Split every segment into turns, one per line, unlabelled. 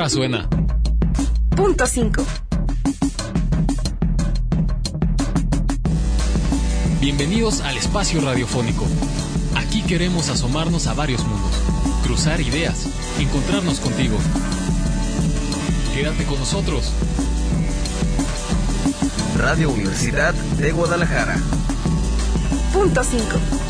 Ahora suena
Punto 5.
Bienvenidos al espacio radiofónico. Aquí queremos asomarnos a varios mundos, cruzar ideas, encontrarnos contigo. Quédate con nosotros.
Radio Universidad de Guadalajara.
Punto 5.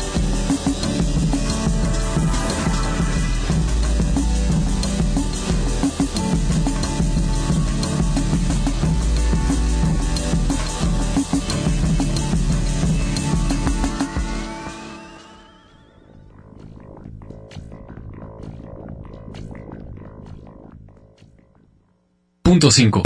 Punto 5.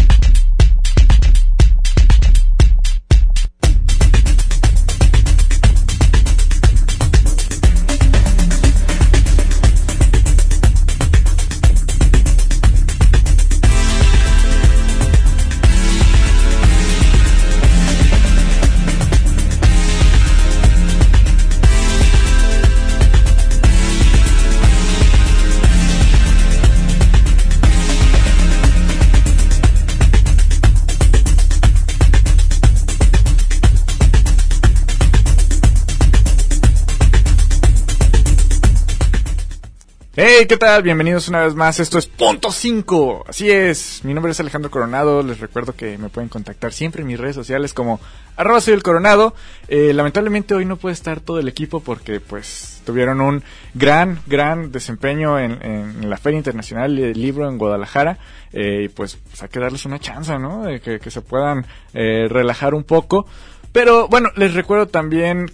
Hey, ¿qué tal? Bienvenidos una vez más, esto es Punto 5, así es, mi nombre es Alejandro Coronado, les recuerdo que me pueden contactar siempre en mis redes sociales como @soyelcoronado. Lamentablemente hoy no puede estar todo el equipo porque pues tuvieron un gran desempeño en la Feria Internacional del Libro en Guadalajara, y pues hay que darles una chance, ¿no? De que se puedan relajar un poco. Pero bueno, les recuerdo también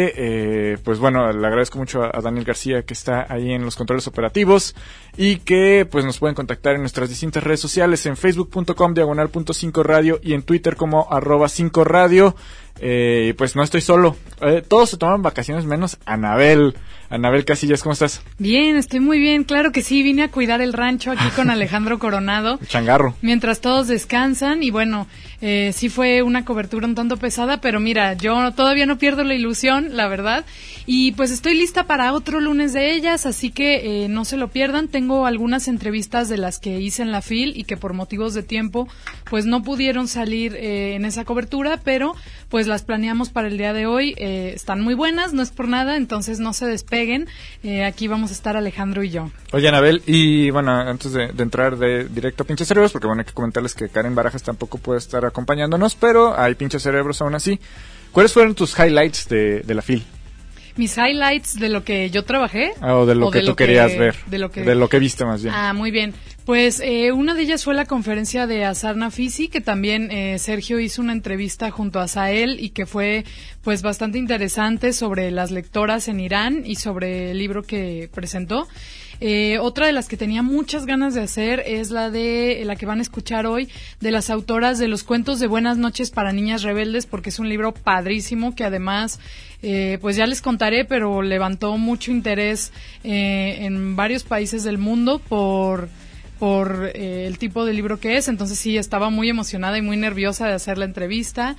que, pues bueno, le agradezco mucho a Daniel García que está ahí en los controles operativos y que pues nos pueden contactar en nuestras distintas redes sociales, en facebook.com/.5radio y en Twitter como @5radio. Pues no estoy solo, todos se toman vacaciones menos Anabel Casillas, ¿cómo estás?
Bien, estoy muy bien, claro que sí, vine a cuidar el rancho aquí con Alejandro Coronado.
Changarro.
Mientras todos descansan y bueno, sí fue una cobertura un tanto pesada, pero mira, yo todavía no pierdo la ilusión, la verdad, y pues estoy lista para otro lunes de ellas, así que no se lo pierdan. Tengo algunas entrevistas de las que hice en la FIL y que por motivos de tiempo pues no pudieron salir en esa cobertura, pero pues las planeamos para el día de hoy. Están muy buenas, no es por nada, entonces no se despeguen. Aquí vamos a estar Alejandro y yo.
Oye, Anabel, y bueno, antes de entrar de directo a Pinches Cerebros, porque bueno, hay que comentarles que Karen Barajas tampoco puede estar acompañándonos, pero hay Pinches Cerebros aún así. ¿Cuáles fueron tus highlights de la FIL?
Mis highlights de lo que yo trabajé.
O de lo que tú querías ver.
De lo
que viste más bien.
Ah, muy bien. Pues una de ellas fue la conferencia de Azar Nafisi, que también Sergio hizo una entrevista junto a Sael y que fue pues bastante interesante sobre las lectoras en Irán y sobre el libro que presentó. Otra de las que tenía muchas ganas de hacer es la que van a escuchar hoy, de las autoras de los cuentos de Buenas noches para niñas rebeldes, porque es un libro padrísimo que además pues ya les contaré, pero levantó mucho interés en varios países del mundo por el tipo de libro que es. Entonces sí, estaba muy emocionada y muy nerviosa de hacer la entrevista.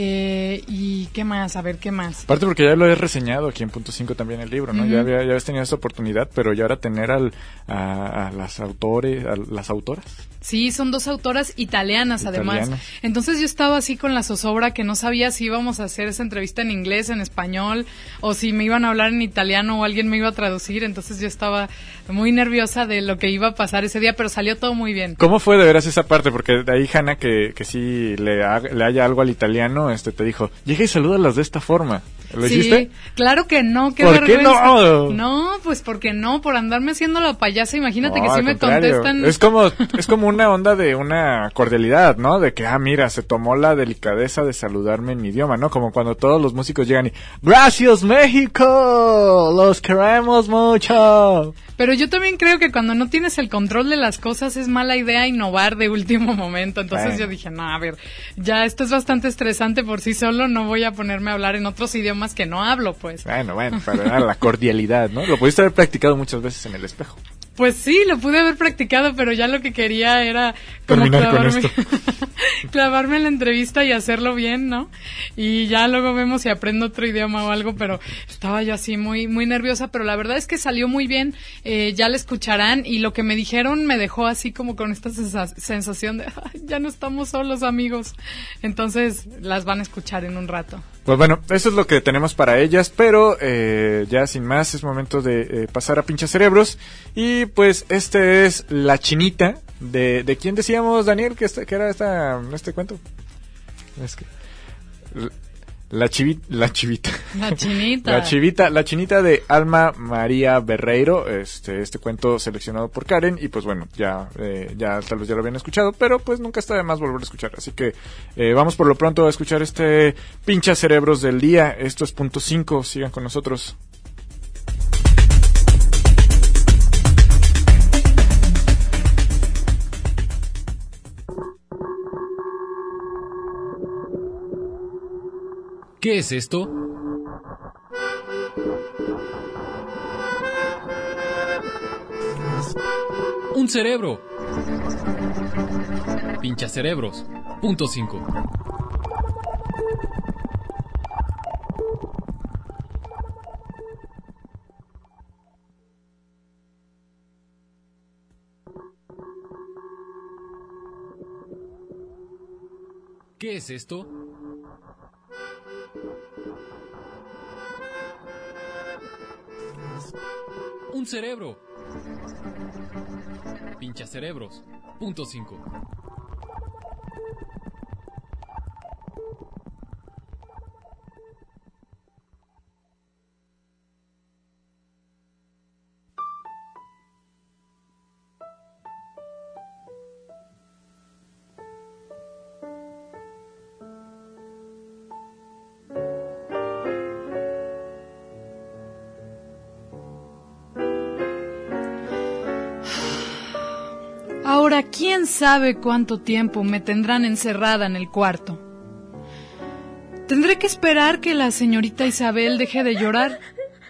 ¿Y qué más? A ver, ¿qué más?
Aparte porque ya lo he reseñado aquí en Punto 5 también el libro, ¿no? Uh-huh. Ya habías tenido esa oportunidad, pero ya ahora tener a las autoras.
Sí, son dos autoras italianas además. Entonces yo estaba así con la zozobra que no sabía si íbamos a hacer esa entrevista en inglés, en español, o si me iban a hablar en italiano o alguien me iba a traducir. Entonces yo estaba muy nerviosa de lo que iba a pasar ese día, pero salió todo muy bien.
¿Cómo fue de veras esa parte? Porque de ahí Hanna, que sí le haya algo al italiano, te dijo, llega y salúdalas de esta forma. ¿Lo hiciste?
Claro que no, qué
¿Por
vergüenza.
qué no?
No, pues porque no, por andarme haciendo la payasa, imagínate que sí me contestan.
Es como una onda de una cordialidad, ¿no? De que, mira, se tomó la delicadeza de saludarme en mi idioma, ¿no? Como cuando todos los músicos llegan y, ¡Gracias, México! ¡Los queremos mucho!
Pero yo también creo que cuando no tienes el control de las cosas es mala idea innovar de último momento. Entonces yo dije, no, a ver, ya esto es bastante estresante por sí solo, no voy a ponerme a hablar en otros idiomas que no hablo, pues.
Bueno, pero era la cordialidad, ¿no? Lo pudiste haber practicado muchas veces en el espejo.
Pues sí, lo pude haber practicado, pero ya lo que quería era como clavarme en la entrevista y hacerlo bien, ¿no? Y ya luego vemos si aprendo otro idioma o algo, pero estaba yo así muy muy nerviosa, pero la verdad es que salió muy bien, ya la escucharán, y lo que me dijeron me dejó así como con esta sensación de ya no estamos solos, amigos. Entonces las van a escuchar en un rato.
Pues bueno, eso es lo que tenemos para ellas, pero ya sin más es momento de pasar a Pinchacerebros. Y pues este es La Chinita, ¿de quién decíamos, Daniel, que era este cuento? Es que La Chinita de Alma María Berreiro, este cuento seleccionado por Karen, y pues bueno, ya tal vez ya lo habían escuchado, pero pues nunca está de más volver a escuchar, así que vamos por lo pronto a escuchar este Pinchacerebros del día. Esto es Punto 5, sigan con nosotros.
¿Qué es esto? Un cerebro. Pinchacerebros. Punto 5. ¿Qué es esto? Un cerebro. Pinchacerebros. Punto 5.
Ahora, ¿quién sabe cuánto tiempo me tendrán encerrada en el cuarto? Tendré que esperar que la señorita Isabel deje de llorar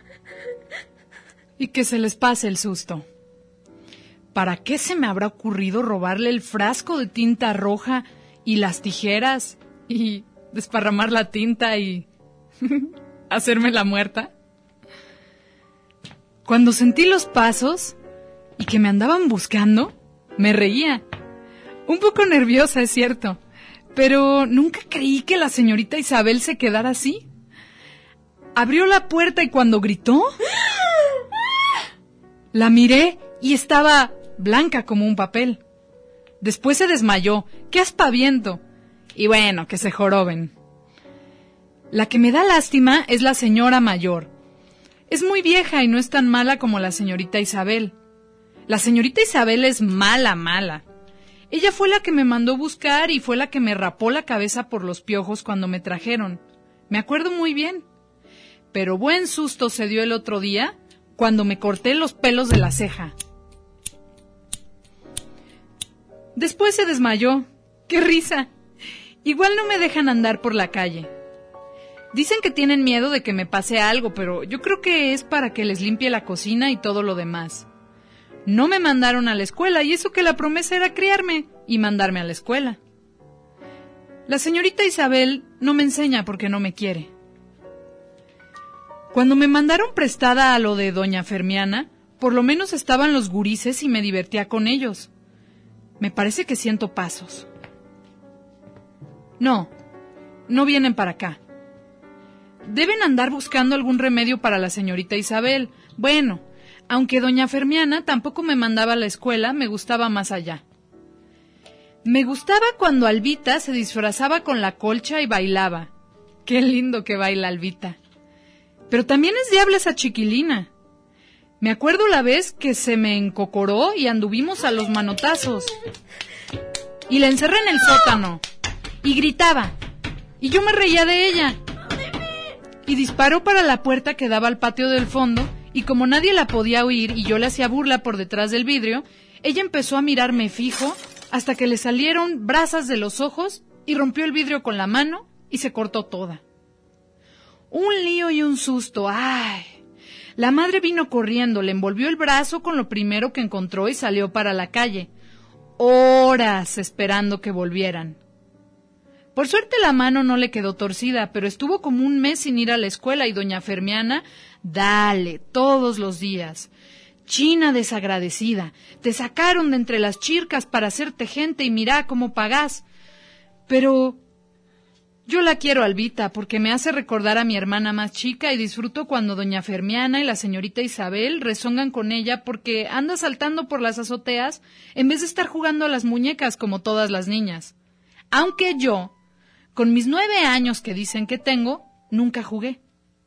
y que se les pase el susto. ¿Para qué se me habrá ocurrido robarle el frasco de tinta roja y las tijeras y desparramar la tinta y hacerme la muerta? Cuando sentí los pasos y que me andaban buscando, me reía. Un poco nerviosa, es cierto, pero nunca creí que la señorita Isabel se quedara así. Abrió la puerta y cuando gritó, la miré y estaba blanca como un papel. Después se desmayó. ¡Qué aspaviento! Y bueno, que se joroben. La que me da lástima es la señora mayor. Es muy vieja y no es tan mala como la señorita Isabel. La señorita Isabel es mala, mala. Ella fue la que me mandó buscar y fue la que me rapó la cabeza por los piojos cuando me trajeron. Me acuerdo muy bien. Pero buen susto se dio el otro día cuando me corté los pelos de la ceja. Después se desmayó. ¡Qué risa! Igual no me dejan andar por la calle. Dicen que tienen miedo de que me pase algo, pero yo creo que es para que les limpie la cocina y todo lo demás. No me mandaron a la escuela, y eso que la promesa era criarme y mandarme a la escuela. La señorita Isabel no me enseña porque no me quiere. Cuando me mandaron prestada a lo de doña Fermiana, por lo menos estaban los gurises y me divertía con ellos. Me parece que siento pasos. No vienen para acá. Deben andar buscando algún remedio para la señorita Isabel. Bueno, aunque doña Fermiana tampoco me mandaba a la escuela, me gustaba más allá. Me gustaba cuando Albita se disfrazaba con la colcha y bailaba. Qué lindo que baila Albita. Pero también es diabla esa chiquilina. Me acuerdo la vez que se me encocoró y anduvimos a los manotazos. Y la encerré en el sótano. Y gritaba. Y yo me reía de ella. Y disparó para la puerta que daba al patio del fondo, y como nadie la podía oír y yo le hacía burla por detrás del vidrio, ella empezó a mirarme fijo hasta que le salieron brasas de los ojos y rompió el vidrio con la mano y se cortó toda. Un lío y un susto, ¡ay! La madre vino corriendo, le envolvió el brazo con lo primero que encontró y salió para la calle. Horas esperando que volvieran. Por suerte la mano no le quedó torcida, pero estuvo como un mes sin ir a la escuela y doña Fermiana, dale, todos los días. China desagradecida, te sacaron de entre las chircas para hacerte gente y mirá cómo pagás. Pero yo la quiero, Albita, porque me hace recordar a mi hermana más chica y disfruto cuando doña Fermiana y la señorita Isabel rezongan con ella porque anda saltando por las azoteas en vez de estar jugando a las muñecas como todas las niñas. Aunque yo, con mis 9 años que dicen que tengo, nunca jugué.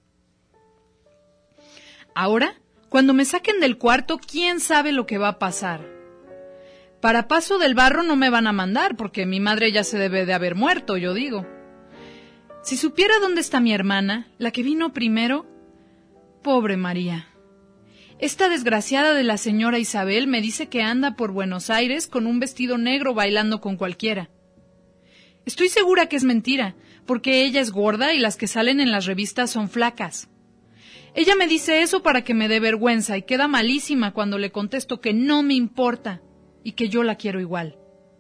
Ahora, cuando me saquen del cuarto, ¿quién sabe lo que va a pasar? Para Paso del Barro no me van a mandar, porque mi madre ya se debe de haber muerto, yo digo. Si supiera dónde está mi hermana, la que vino primero, pobre María. Esta desgraciada de la señora Isabel me dice que anda por Buenos Aires con un vestido negro bailando con cualquiera. Estoy segura que es mentira, porque ella es gorda y las que salen en las revistas son flacas. Ella me dice eso para que me dé vergüenza y queda malísima cuando le contesto que no me importa y que yo la quiero igual.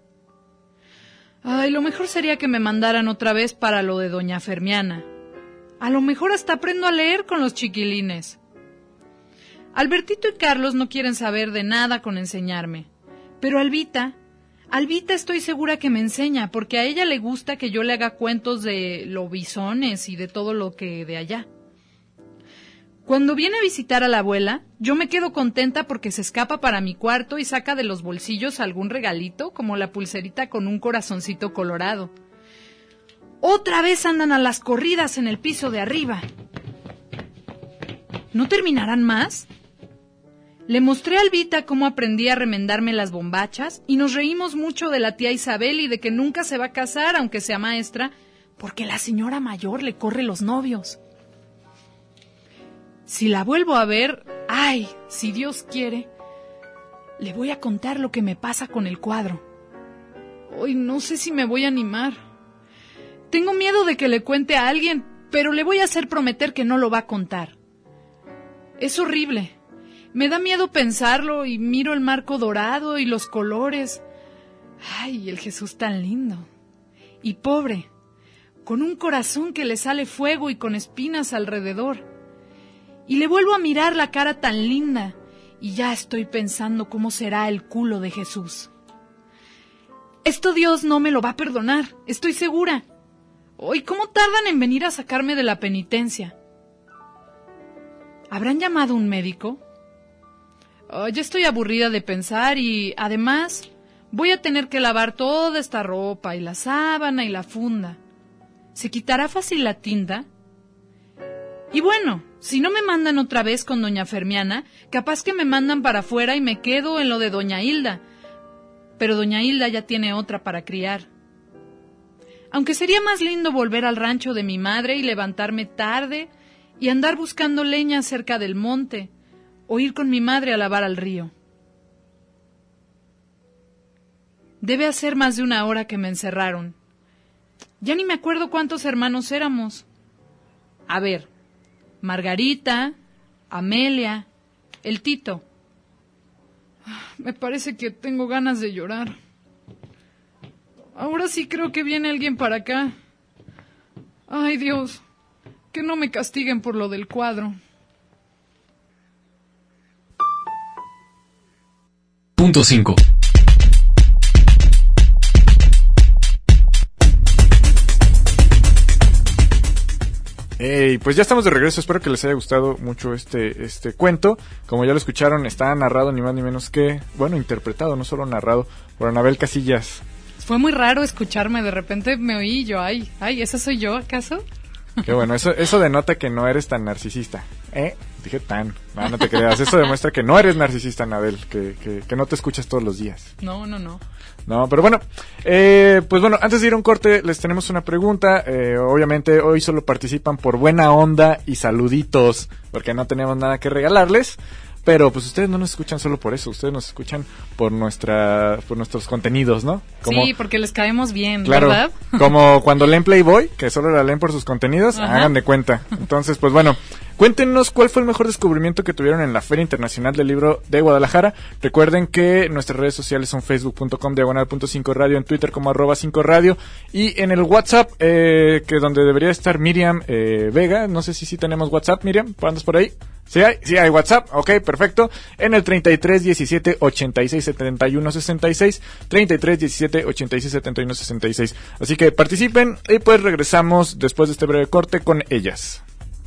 Ay, lo mejor sería que me mandaran otra vez para lo de doña Fermiana. A lo mejor hasta aprendo a leer con los chiquilines. Albertito y Carlos no quieren saber de nada con enseñarme. Pero Albita estoy segura que me enseña, porque a ella le gusta que yo le haga cuentos de lobisones y de todo lo que de allá. Cuando viene a visitar a la abuela, yo me quedo contenta porque se escapa para mi cuarto y saca de los bolsillos algún regalito, como la pulserita con un corazoncito colorado. Otra vez andan a las corridas en el piso de arriba. ¿No terminarán más? Le mostré a Albita cómo aprendí a remendarme las bombachas y nos reímos mucho de la tía Isabel y de que nunca se va a casar, aunque sea maestra, porque la señora mayor le corre los novios. Si la vuelvo a ver, ay, si Dios quiere, le voy a contar lo que me pasa con el cuadro. Hoy no sé si me voy a animar. Tengo miedo de que le cuente a alguien, pero le voy a hacer prometer que no lo va a contar. Es horrible. Me da miedo pensarlo y miro el marco dorado y los colores. Ay, el Jesús tan lindo. Y pobre, con un corazón que le sale fuego y con espinas alrededor. Y le vuelvo a mirar la cara tan linda y ya estoy pensando cómo será el culo de Jesús. Esto Dios no me lo va a perdonar, estoy segura. ¿Y cómo tardan en venir a sacarme de la penitencia? ¿Habrán llamado un médico? Ya estoy aburrida de pensar y, además, voy a tener que lavar toda esta ropa y la sábana y la funda. ¿Se quitará fácil la tinta? Y bueno, si no me mandan otra vez con doña Fermiana, capaz que me mandan para afuera y me quedo en lo de doña Hilda. Pero doña Hilda ya tiene otra para criar. Aunque sería más lindo volver al rancho de mi madre y levantarme tarde y andar buscando leña cerca del monte, o ir con mi madre a lavar al río. Debe hacer más de 1 hora que me encerraron. Ya ni me acuerdo cuántos hermanos éramos. A ver, Margarita, Amelia, el Tito. Me parece que tengo ganas de llorar. Ahora sí creo que viene alguien para acá. Ay, Dios, que no me castiguen por lo del cuadro.
Punto 5.
Pues ya estamos de regreso, espero que les haya gustado mucho este cuento. Como ya lo escucharon, está narrado ni más ni menos que, bueno, interpretado, no solo narrado, por Anabel Casillas.
Fue muy raro escucharme, de repente me oí y yo, ay, ¿esa soy yo acaso?
Qué bueno, eso denota que no eres tan narcisista. Dije tan, no te creas, eso demuestra que no eres narcisista, Anabel, que no te escuchas todos los días.
No.
No, pero bueno, pues bueno, antes de ir a un corte les tenemos una pregunta. Obviamente hoy solo participan por buena onda y saluditos, porque no tenemos nada que regalarles. Pero pues ustedes no nos escuchan solo por eso, ustedes nos escuchan por nuestros contenidos, ¿no?
Sí, porque les caemos bien,
claro,
¿verdad?
Como cuando leen Playboy, que solo la leen por sus contenidos,
ajá,
hagan de cuenta. Entonces, pues bueno, Cuéntenos cuál fue el mejor descubrimiento que tuvieron en la Feria Internacional del Libro de Guadalajara. Recuerden que nuestras redes sociales son facebook.com/.5radio, en Twitter como @5radio y en el WhatsApp, que donde debería estar Miriam Vega. No sé si tenemos WhatsApp, Miriam, ¿andas por ahí? Sí hay WhatsApp, ok, perfecto. En el 33 17 86 71 66, 33 17 86 71 66. Así que participen y pues regresamos después de este breve corte con ellas.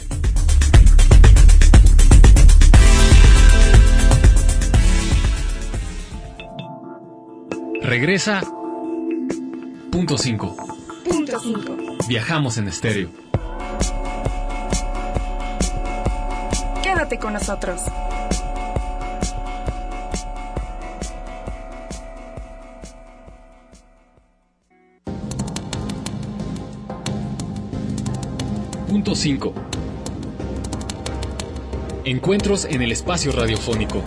Regresa Punto 5.
Punto 5.
Viajamos en estéreo.
Quédate con nosotros.
Punto 5. Encuentros en el espacio radiofónico.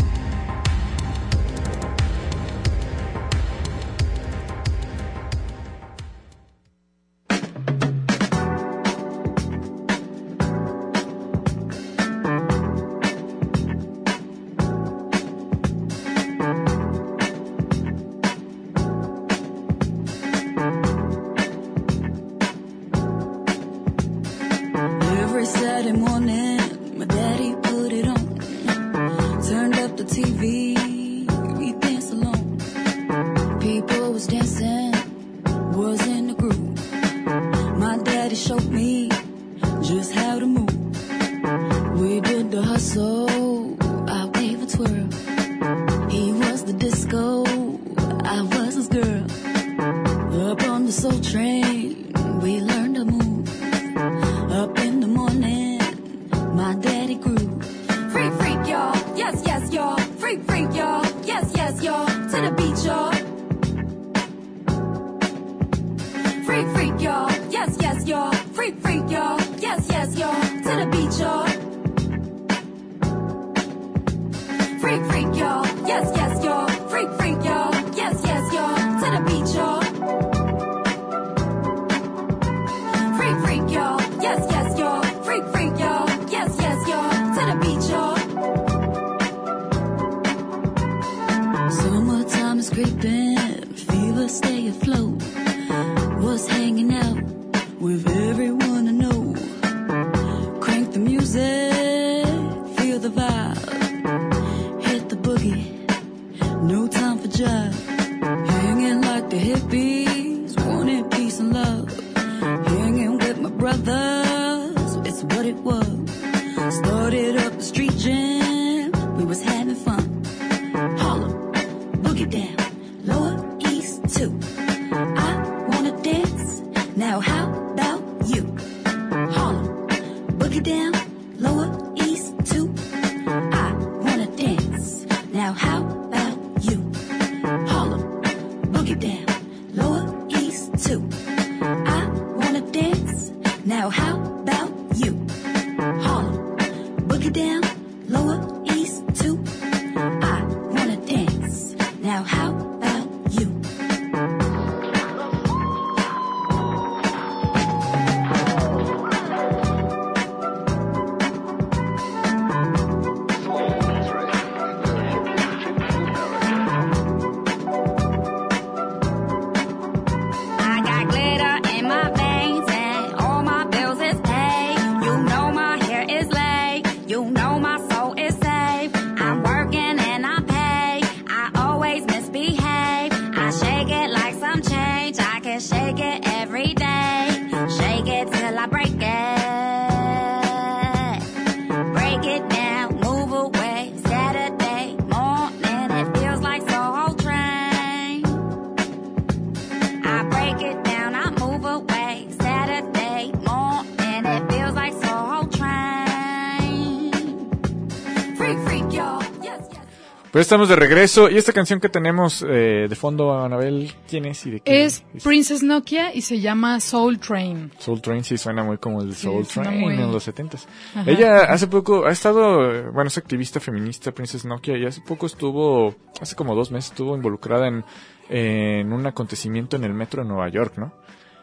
Pues estamos de regreso y esta canción que tenemos de fondo, Anabel, ¿quién es y de qué?
Es Princess Nokia y se llama Soul Train.
Soul Train sí suena muy como el Soul Train
muy...
en los 70s. Ella hace poco ha estado, bueno, es activista feminista, Princess Nokia, y hace poco hace como 2 meses estuvo involucrada en un acontecimiento en el metro de Nueva York, ¿no?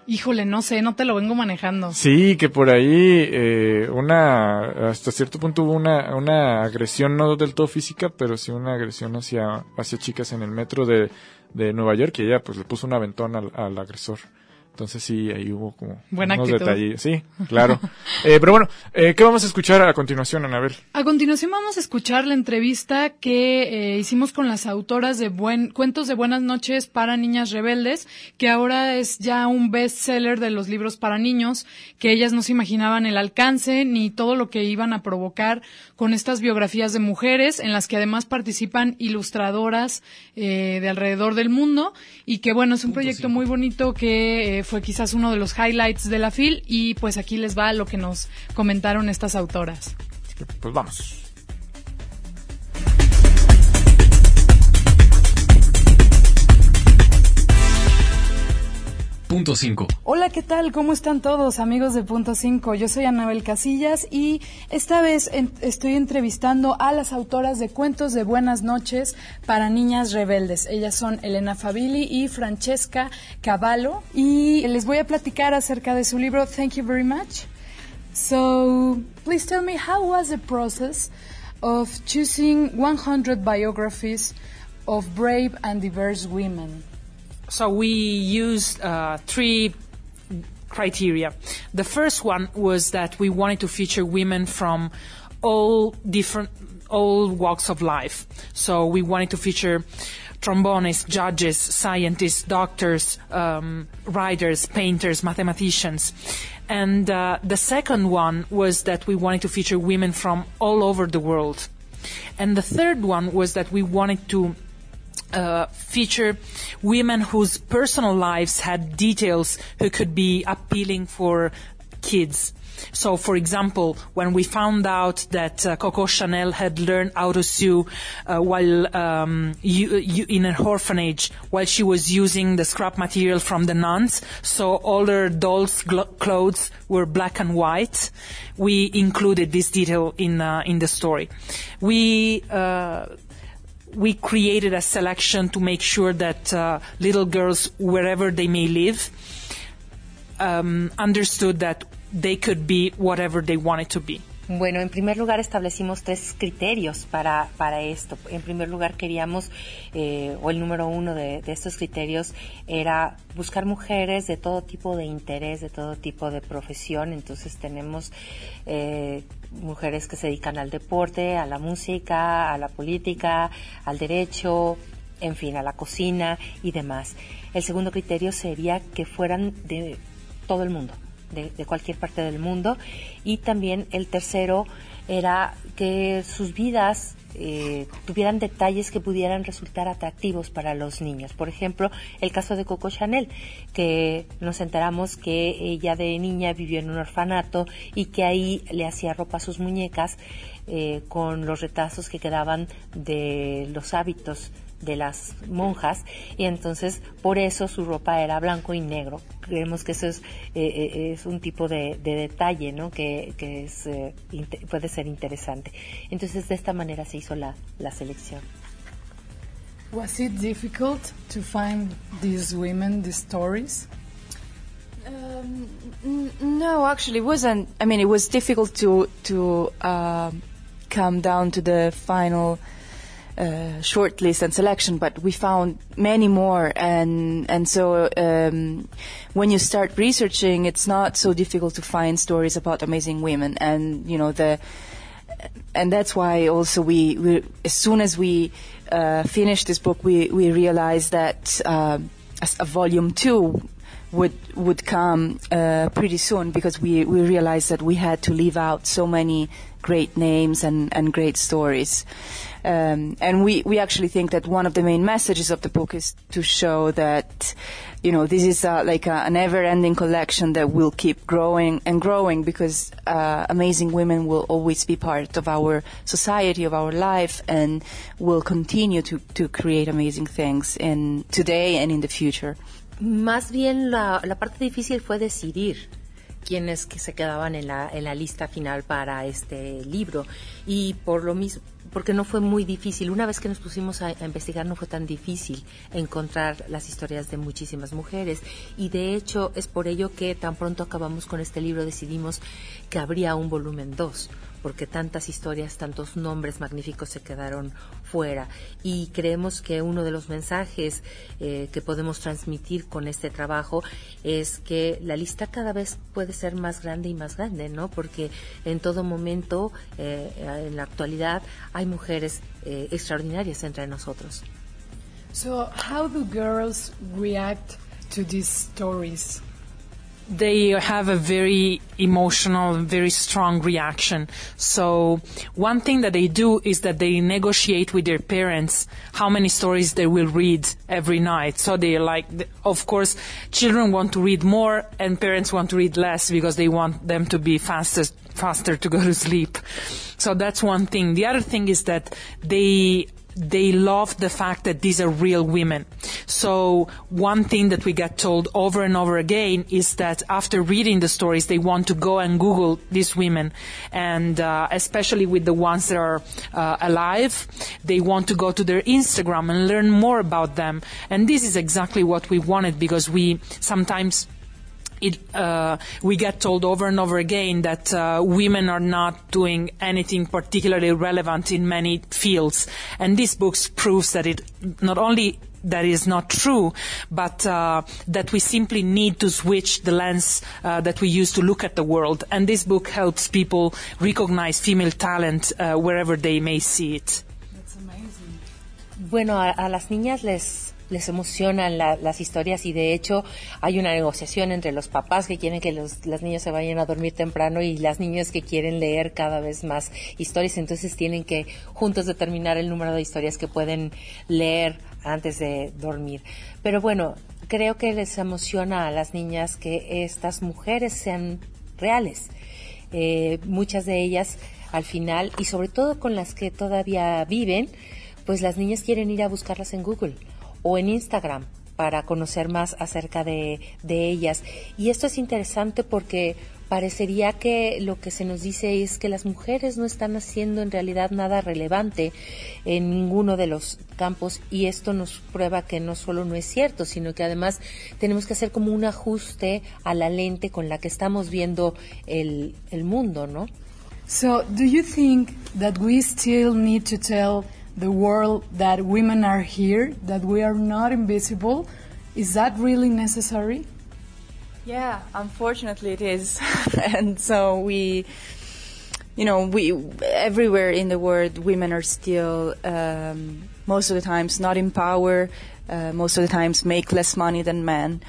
Híjole, no sé, no te lo vengo manejando.
Sí, que por ahí hasta cierto punto hubo una agresión, no del todo física, pero sí una agresión hacia chicas en el metro de Nueva York, y ella pues le puso un aventón al agresor. Entonces sí, ahí hubo como
buena
unos
actitud.
detalles. Sí, claro. Pero bueno, ¿qué vamos a escuchar a continuación, Anabel?
A continuación vamos a escuchar la entrevista que hicimos con las autoras de Cuentos de Buenas Noches para Niñas Rebeldes, que ahora es ya un bestseller de los libros para niños, que ellas no se imaginaban el alcance ni todo lo que iban a provocar con estas biografías de mujeres, en las que además participan ilustradoras de alrededor del mundo, y que bueno, es un proyecto muy bonito que fue quizás uno de los highlights de la FIL, y pues aquí les va lo que nos comentaron estas autoras.
Pues vamos.
Punto 5.
Hola, ¿qué tal? ¿Cómo están todos, amigos de Punto 5? Yo soy Anabel Casillas y esta vez estoy entrevistando a las autoras de Cuentos de Buenas Noches para Niñas Rebeldes. Ellas son Elena Favilli y Francesca Cavallo, y les voy a platicar acerca de su libro Thank You Very Much. So, please tell me, how was the process of choosing 100 biographies of brave and diverse women?
So we used 3 criteria. The first one was that we wanted to feature women from all walks of life. So we wanted to feature trombonists, judges, scientists, doctors, writers, painters, mathematicians. And the second one was that we wanted to feature women from all over the world. And the third one was that we wanted to feature women whose personal lives had details who could be appealing for kids. So, for example, when we found out that Coco Chanel had learned how to sew while in an orphanage, while she was using the scrap material from the nuns, so all her dolls' clothes were black and white, we included this detail in the story. We created a selection to make sure that little girls, wherever they may live, understood that they could be whatever they wanted to be.
Bueno, en primer lugar establecimos 3 criterios para esto. En primer lugar queríamos, o el número 1 de estos criterios era buscar mujeres de todo tipo de interés, de todo tipo de profesión. Entonces tenemos mujeres que se dedican al deporte, a la música, a la política, al derecho, en fin, a la cocina y demás. El segundo criterio sería que fueran de todo el mundo, de cualquier parte del mundo, y también el tercero era que sus vidas tuvieran detalles que pudieran resultar atractivos para los niños. Por ejemplo, el caso de Coco Chanel, que nos enteramos que ella de niña vivió en un orfanato y que ahí le hacía ropa a sus muñecas con los retazos que quedaban de los hábitos de las monjas, y entonces por eso su ropa era blanco y negro. Creemos que eso es un tipo de detalle, ¿no? que puede ser interesante. Entonces de esta manera se hizo la selección.
Was it difficult to find these women, these stories?
No, actually it wasn't. I mean, it was difficult to come down to the final shortlist and selection, but we found many more, and so when you start researching, it's not so difficult to find stories about amazing women, and and that's why also we as soon as we finished this book, we realized that a volume 2 would come pretty soon, because we realized that we had to leave out so many great names and great stories. And we actually think that one of the main messages of the book is to show that, this is like a never-ending collection that will keep growing and growing, because amazing women will always be part of our society, of our life, and will continue to create amazing things in today and in the future.
Más bien la parte difícil fue decidir quiénes que se quedaban en la lista final para este libro, y por lo mismo, porque no fue muy difícil. Una vez que nos pusimos a investigar, no fue tan difícil encontrar las historias de muchísimas mujeres. Y de hecho, es por ello que tan pronto acabamos con este libro, decidimos que habría un volumen 2, porque tantas historias, tantos nombres magníficos se quedaron fuera. Y creemos que uno de los mensajes que podemos transmitir con este trabajo es que la lista cada vez puede ser más grande y más grande, ¿no? Porque en todo momento, en la actualidad, hay mujeres extraordinarias entre nosotros.
So, how do girls react to these stories?
They have a very emotional, very strong reaction. So one thing that they do is that they negotiate with their parents how many stories they will read every night. So they of course, children want to read more and parents want to read less because they want them to be faster to go to sleep. So that's one thing. The other thing is that they love the fact that these are real women. So one thing that we get told over and over again is that after reading the stories, they want to go and Google these women. And especially with the ones that are alive, they want to go to their Instagram and learn more about them. And this is exactly what we wanted, because we sometimes we get told over and over again that women are not doing anything particularly relevant in many fields. And this book proves that it not only that is not true, but that we simply need to switch the lens that we use to look at the world. And this book helps people recognize female talent wherever they may see it.
That's amazing.
Bueno, a las niñas les emocionan las historias, y de hecho hay una negociación entre los papás que quieren que las niñas se vayan a dormir temprano y las niñas que quieren leer cada vez más historias. Entonces tienen que juntos determinar el número de historias que pueden leer antes de dormir. Pero bueno, creo que les emociona a las niñas que estas mujeres sean reales. Muchas de ellas al final, y sobre todo con las que todavía viven, pues las niñas quieren ir a buscarlas en Google o en Instagram para conocer más acerca de ellas. Y esto es interesante porque parecería que lo que se nos dice es que las mujeres no están haciendo en realidad nada relevante en ninguno de los campos, y esto nos prueba que no solo no es cierto, sino que además tenemos que hacer como un ajuste a la lente con la que estamos viendo el mundo, ¿no?
So, do you think that we still need to tell the world that women are here, that we are not invisible? Is that really necessary?
Yeah, unfortunately it is. And so we everywhere in the world, women are still, most of the times, not in power, most of the times make less money than men.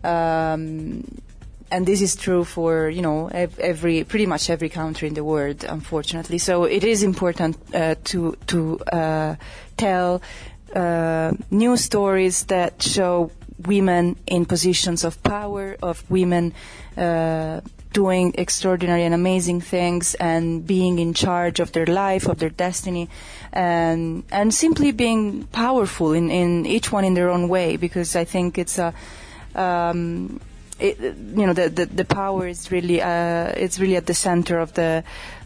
And this is true for, pretty much every country in the world, unfortunately. So it is important to tell new stories that show women in positions of power, of women doing extraordinary and amazing things and being in charge of their life, of their destiny, and simply being powerful in each one in their own way, because I think it's the power is really it's really at the center of the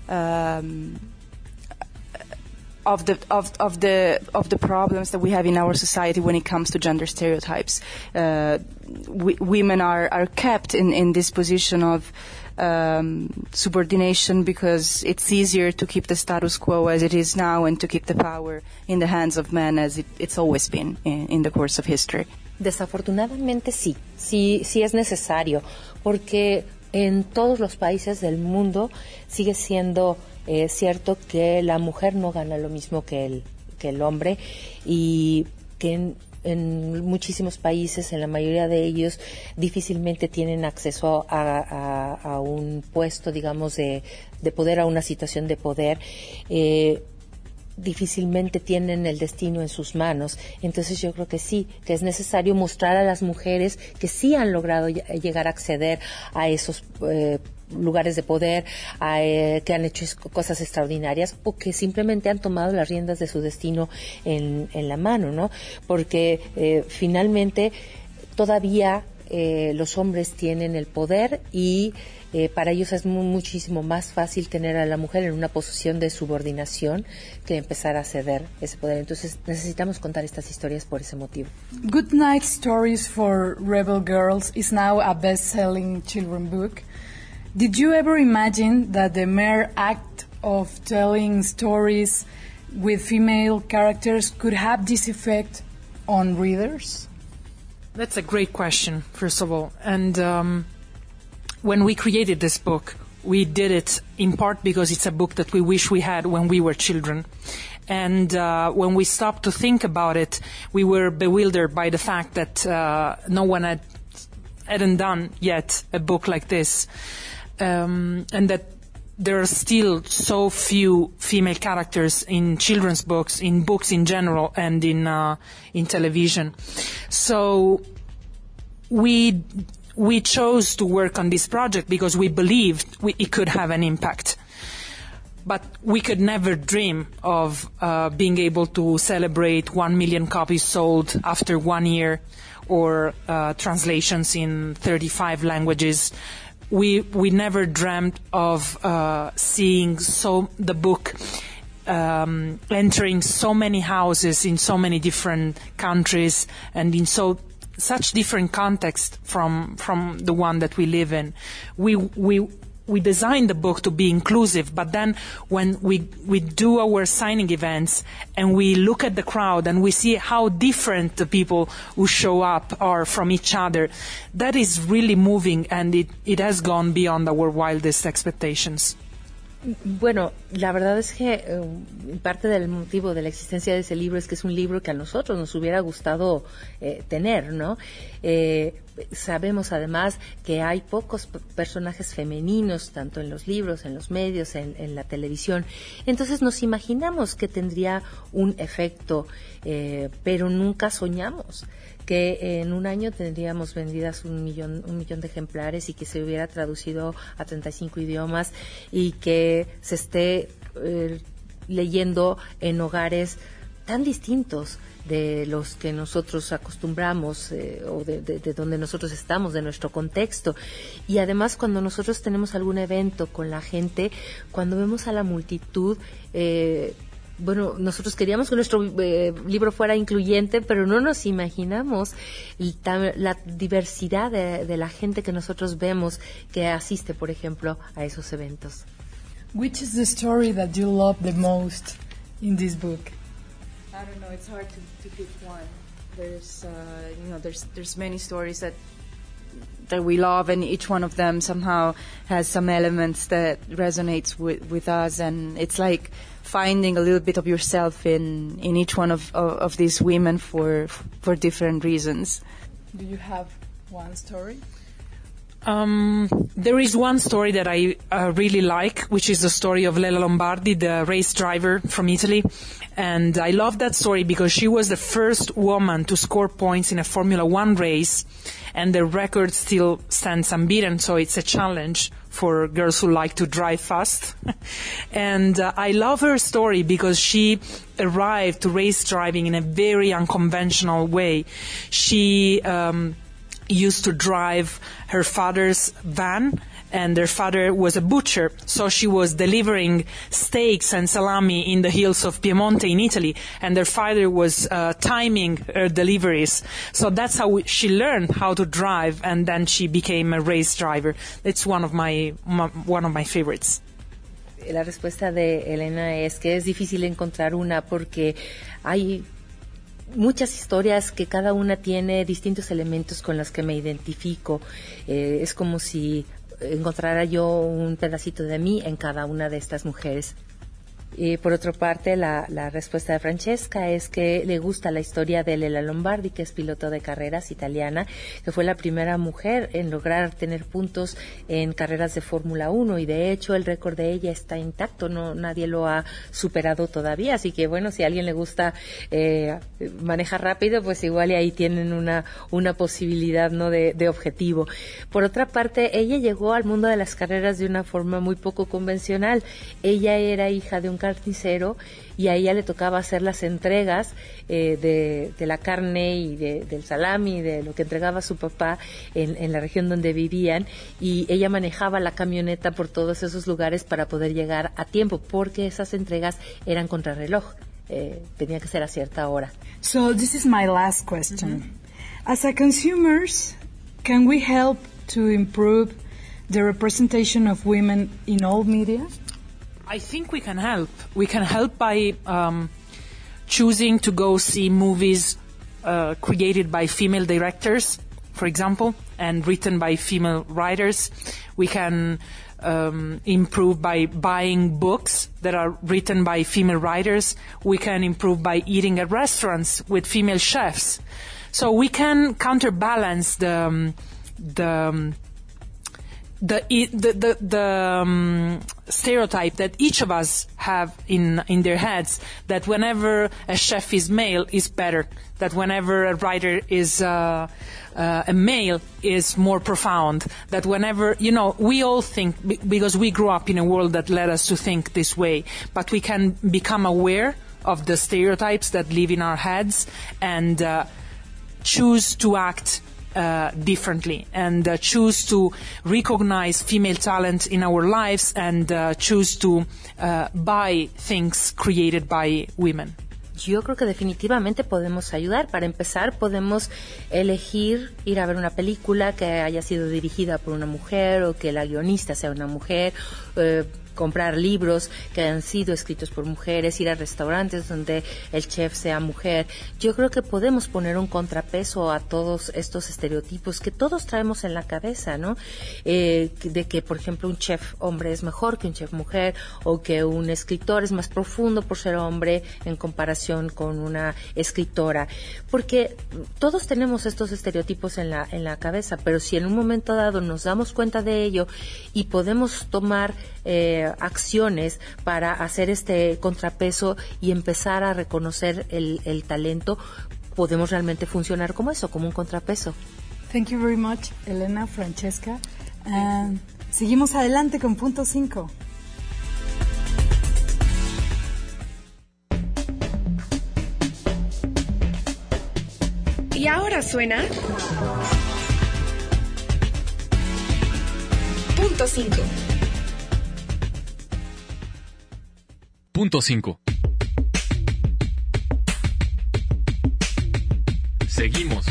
problems that we have in our society when it comes to gender stereotypes. Women are kept in this position of subordination because it's easier to keep the status quo as it is now and to keep the power in the hands of men as it's always been in the course of history.
Desafortunadamente sí es necesario, porque en todos los países del mundo sigue siendo cierto que la mujer no gana lo mismo que el hombre, y que en muchísimos países, en la mayoría de ellos, difícilmente tienen acceso a un puesto, digamos, de poder, a una situación de poder. Difícilmente tienen el destino en sus manos. Entonces yo creo que sí, que es necesario mostrar a las mujeres que sí han logrado llegar a acceder a esos lugares de poder, que han hecho cosas extraordinarias, o que simplemente han tomado las riendas de su destino en la mano, ¿no? Porque finalmente todavía los hombres tienen el poder y para ellos es muchísimo más fácil tener a la mujer en una posición de subordinación que empezar a ceder ese poder. Entonces necesitamos contar estas historias por ese motivo.
Good Night Stories for Rebel Girls is now a best-selling children's book. Did you ever imagine that the mere act of telling stories with female characters could have this effect on readers?
That's a great question, first of all. And when we created this book, we did it in part because it's a book that we wish we had when we were children. And when we stopped to think about it, we were bewildered by the fact that no one hadn't done yet a book like this. And that there are still so few female characters in children's books, in books in general, and in television. So we chose to work on this project because we believed it could have an impact. But we could never dream of being able to celebrate 1 million copies sold after 1 year, or translations in 35 languages. We never dreamt of seeing the book entering so many houses in so many different countries and in such different context from the one that we live in. We designed the book to be inclusive, but then when we do our signing events and we look at the crowd and we see how different the people who show up are from each other, that is really moving, and it has gone beyond our wildest expectations.
Bueno, la verdad es que parte del motivo de la existencia de ese libro es que es un libro que a nosotros nos hubiera gustado tener, ¿no? Sabemos además que hay pocos personajes femeninos, tanto en los libros, en los medios, en la televisión. Entonces nos imaginamos que tendría un efecto, pero nunca soñamos que en un año tendríamos vendidas un millón de ejemplares y que se hubiera traducido a 35 idiomas y que se esté leyendo en hogares tan distintos de los que nosotros acostumbramos o de donde nosotros estamos, de nuestro contexto. Y además cuando nosotros tenemos algún evento con la gente, cuando vemos a la multitud, bueno, nosotros queríamos que nuestro libro fuera incluyente, pero no nos imaginamos la diversidad de la gente que nosotros vemos que asiste, por ejemplo, a esos eventos.
Which is the story that you love the most in this book?
I don't know. It's hard to pick one. There's, there's many stories that we love, and each one of them somehow has some elements that resonates with us, and it's like finding a little bit of yourself in each one of these women for different reasons.
Do you have one story?
There is one story that I really like, which is the story of Lela Lombardi, the race driver from Italy. And I love that story because she was the first woman to score points in a Formula One race, and the record still stands unbeaten, so it's a challenge for girls who like to drive fast. And I love her story because she arrived to race driving in a very unconventional way. She used to drive her father's van, and their father was a butcher, so she was delivering steaks and salami in the hills of Piemonte in Italy, and their father was timing her deliveries. So that's how she learned how to drive, and then she became a race driver. It's one of my favorites.
La respuesta de Elena es que es difícil encontrar una porque hay muchas historias que cada una tiene distintos elementos con los que me identifico. Es como si encontrara yo un pedacito de mí en cada una de estas mujeres. Y por otra parte, la respuesta de Francesca es que le gusta la historia de Lela Lombardi, que es piloto de carreras italiana, que fue la primera mujer en lograr tener puntos en carreras de Fórmula 1, y de hecho el récord de ella está intacto, nadie lo ha superado todavía, así que bueno, si a alguien le gusta manejar rápido, pues igual y ahí tienen una posibilidad, ¿no?, de objetivo. Por otra parte, ella llegó al mundo de las carreras de una forma muy poco convencional. Ella era hija de un carnicero y a ella le tocaba hacer las entregas de la carne y del salami, de lo que entregaba su papá en la región donde vivían, y ella manejaba la camioneta por todos esos lugares para poder llegar a tiempo, porque esas entregas eran contrarreloj, tenía que ser a cierta hora.
So this is my last question. As a consumers, can we help to improve the representation of women in all media?
I think we can help. We can help by choosing to go see movies created by female directors, for example, and written by female writers. We can improve by buying books that are written by female writers. We can improve by eating at restaurants with female chefs. So we can counterbalance the stereotype that each of us have in their heads, that whenever a chef is male is better, that whenever a writer is a male is more profound, that whenever, we all think, because we grew up in a world that led us to think this way, but we can become aware of the stereotypes that live in our heads and choose to act differently, and choose to recognize female talent in our lives, and choose to buy things created by women.
Yo creo que definitivamente podemos ayudar. Para empezar, podemos elegir ir a ver una película que haya sido dirigida por una mujer o que la guionista sea una mujer, comprar libros que hayan sido escritos por mujeres, ir a restaurantes donde el chef sea mujer. Yo creo que podemos poner un contrapeso a todos estos estereotipos que todos traemos en la cabeza, ¿no? De que, por ejemplo, un chef hombre es mejor que un chef mujer, o que un escritor es más profundo por ser hombre en comparación con una escritora. Porque todos tenemos estos estereotipos en la cabeza, pero si en un momento dado nos damos cuenta de ello y podemos tomar acciones para hacer este contrapeso y empezar a reconocer el talento, podemos realmente funcionar como eso, como un contrapeso.
Thank you very much, Elena, Francesca. Seguimos adelante con punto 5.
Y ahora suena punto 5.
Punto 5. Seguimos.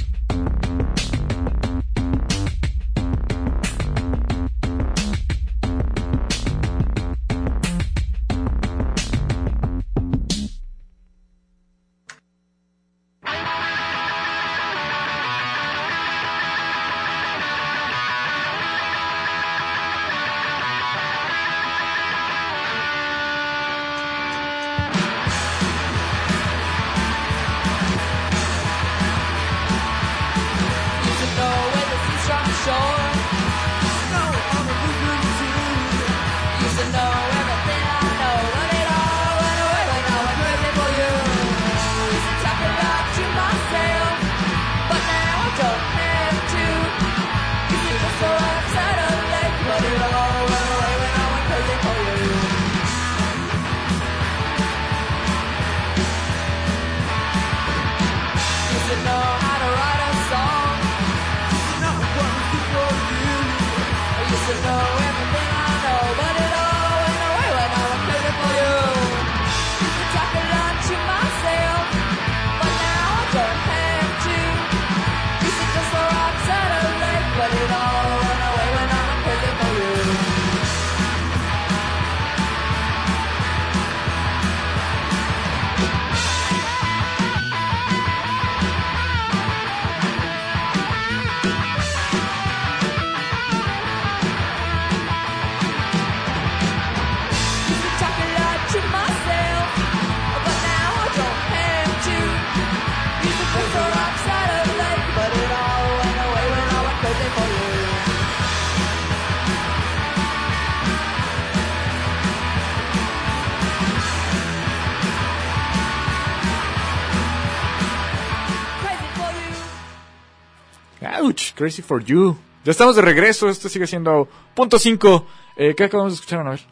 Ouch, Crazy for You. Ya estamos de regreso, esto sigue siendo punto 5. ¿Qué acabamos de escuchar, a ver?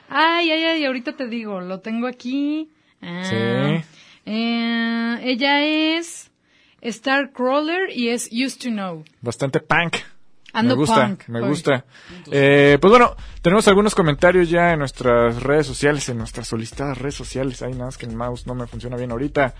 Ay, ahorita te digo, lo tengo aquí.
Sí.
Ella es Starcrawler y es Used to Know.
Bastante punk.
Ando
me gusta. Pues bueno, tenemos algunos comentarios ya en nuestras redes sociales, en nuestras solicitadas redes sociales. Ay, nada más que el mouse no me funciona bien ahorita.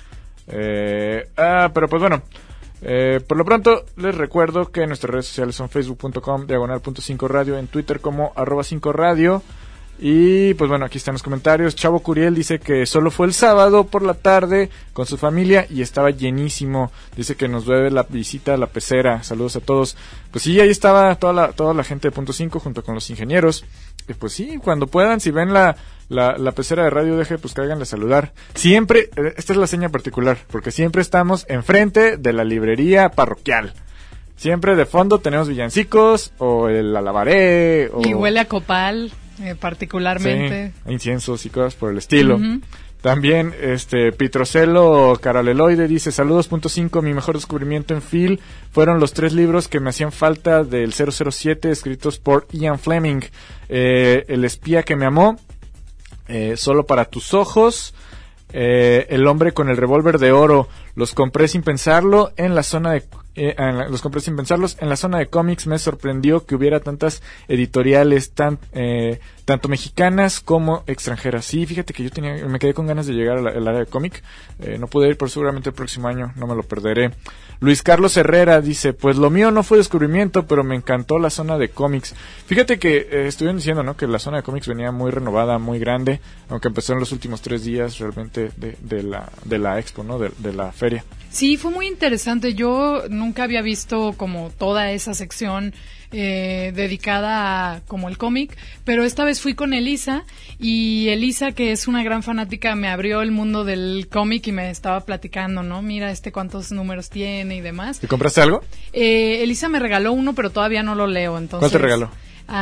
Pero pues bueno, por lo pronto les recuerdo que nuestras redes sociales son facebook.com/.5radio, en Twitter como @5radio. Y pues bueno, aquí están los comentarios. Chavo Curiel dice que solo fue el sábado por la tarde con su familia y estaba llenísimo. Dice que nos debe la visita a la pecera. Saludos a todos. Pues sí, ahí estaba toda la gente de Punto 5 junto con los ingenieros. Y pues sí, cuando puedan, si ven la pecera de Radio DG, pues cáiganle a saludar. Siempre, esta es la seña particular, porque siempre estamos enfrente de la librería parroquial. Siempre de fondo tenemos villancicos o el alabaré.
Y huele a copal. Particularmente.
Sí, inciensos y cosas por el estilo.
Uh-huh.
También Pitrocelo Caraleloide dice: saludos, Punto 5, mi mejor descubrimiento en Phil fueron los 3 libros que me hacían falta del 007 escritos por Ian Fleming. El espía que me amó, Solo para tus ojos, El hombre con el revólver de oro. Los compré sin pensarlo en la zona de en la zona de cómics. Me sorprendió que hubiera tantas editoriales tanto mexicanas como extranjeras. Sí, fíjate que me quedé con ganas de llegar al área de cómic. No pude ir, pero seguramente el próximo año no me lo perderé. Luis Carlos Herrera dice: pues lo mío no fue descubrimiento, pero me encantó la zona de cómics. Fíjate que estuvieron diciendo, ¿no?, que la zona de cómics venía muy renovada, muy grande, aunque empezó en los últimos 3 días realmente de la expo, ¿no?, de la feria.
Sí, fue muy interesante. Yo nunca había visto como toda esa sección dedicada a como el cómic, pero esta vez fui con Elisa, y Elisa, que es una gran fanática, me abrió el mundo del cómic y me estaba platicando, ¿no? Mira cuántos números tiene y demás.
¿Te compraste algo?
Elisa me regaló uno, pero todavía no lo leo, entonces...
¿Cuál te regaló?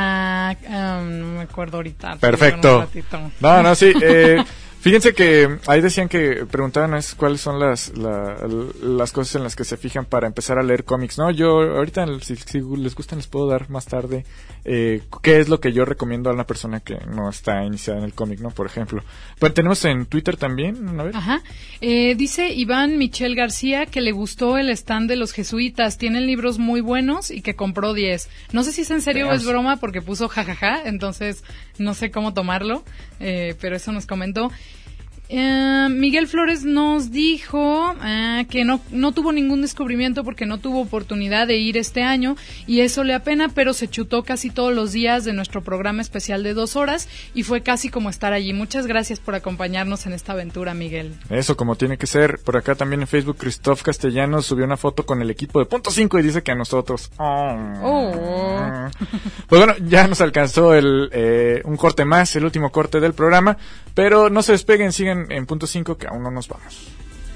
No me acuerdo ahorita.
Perfecto. No, sí. Fíjense que ahí decían que preguntaban cuáles son las cosas en las que se fijan para empezar a leer cómics, ¿no? Yo ahorita, si les gustan, les puedo dar más tarde qué es lo que yo recomiendo a una persona que no está iniciada en el cómic, ¿no? Por ejemplo. Pero tenemos en Twitter también, a ver.
Ajá. Dice Iván Michel García que le gustó el stand de los jesuitas. Tienen libros muy buenos y que compró 10. No sé si es en serio o es broma, porque puso jajaja, entonces no sé cómo tomarlo, pero eso nos comentó. Miguel Flores nos dijo que no tuvo ningún descubrimiento porque no tuvo oportunidad de ir este año y eso le apena, pero se chutó casi todos los días de nuestro programa especial de 2 horas y fue casi como estar allí. Muchas gracias por acompañarnos en esta aventura, Miguel.
Eso, como tiene que ser. Por acá también en Facebook, Christoph Castellanos subió una foto con el equipo de Punto 5 y dice que a nosotros. Pues bueno, ya nos alcanzó un corte más, el último corte del programa, pero no se despeguen, sigan en Punto 5, que aún no nos vamos.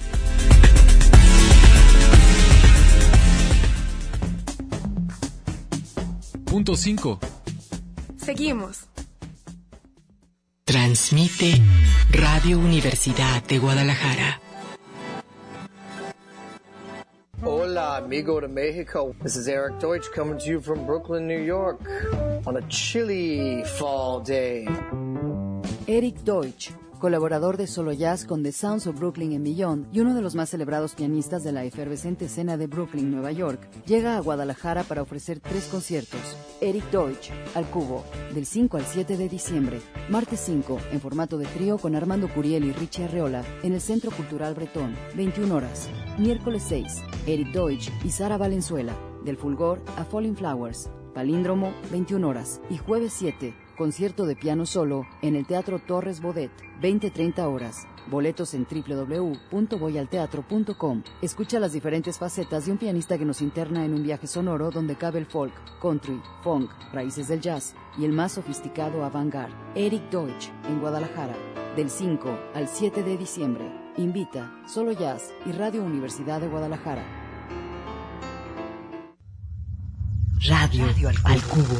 Punto 5.
Seguimos.
Transmite Radio Universidad de Guadalajara.
Hola, amigo de Mexico. This is Eric Deutsch coming to you from Brooklyn, New York, on a chilly fall day.
Eric Deutsch, colaborador de Solo Jazz con The Sounds of Brooklyn and Beyond y uno de los más celebrados pianistas de la efervescente escena de Brooklyn, Nueva York, llega a Guadalajara para ofrecer 3 conciertos. Eric Deutsch, al Cubo, del 5 al 7 de diciembre. Martes 5, en formato de trío con Armando Curiel y Richie Arreola, en el Centro Cultural Bretón, 21 horas. Miércoles 6, Eric Deutsch y Sara Valenzuela, del Fulgor a Falling Flowers, Palíndromo, 21 horas. Y jueves 7, concierto de piano solo en el Teatro Torres Bodet, 20-30 horas. Boletos en www.voyalteatro.com. Escucha las diferentes facetas de un pianista que nos interna en un viaje sonoro donde cabe el folk, country, funk, raíces del jazz y el más sofisticado avant-garde. Eric Deutsch, en Guadalajara, del 5 al 7 de diciembre. Invita Solo Jazz y Radio Universidad de Guadalajara.
Radio al Cubo.